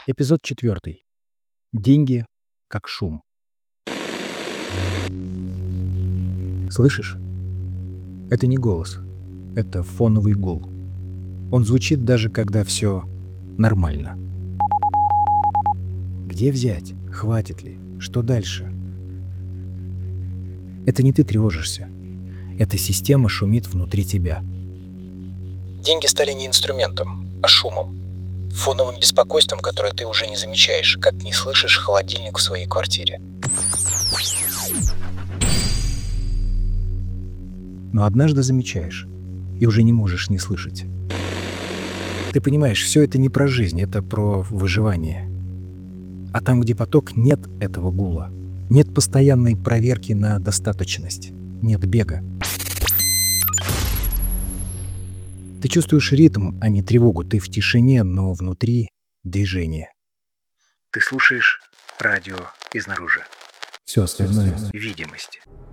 Эпизод 4. Деньги как шум. Слышишь? Это не голос. Это фоновый гул. Он звучит даже когда все нормально. Где взять? Хватит ли? Что дальше? Это не ты тревожишься. Эта система шумит внутри тебя. Деньги стали не инструментом, а шумом. Фоновым беспокойством, которое ты уже не замечаешь, как не слышишь холодильник в своей квартире. Но однажды замечаешь и уже не можешь не слышать. Ты понимаешь, все это не про жизнь, это про выживание. А там, где поток, нет этого гула. Нет постоянной проверки на достаточность. Нет бега. Ты чувствуешь ритм, а не тревогу. Ты в тишине, но внутри движение. Ты слушаешь радио изнаружи. Все остальное Видимость.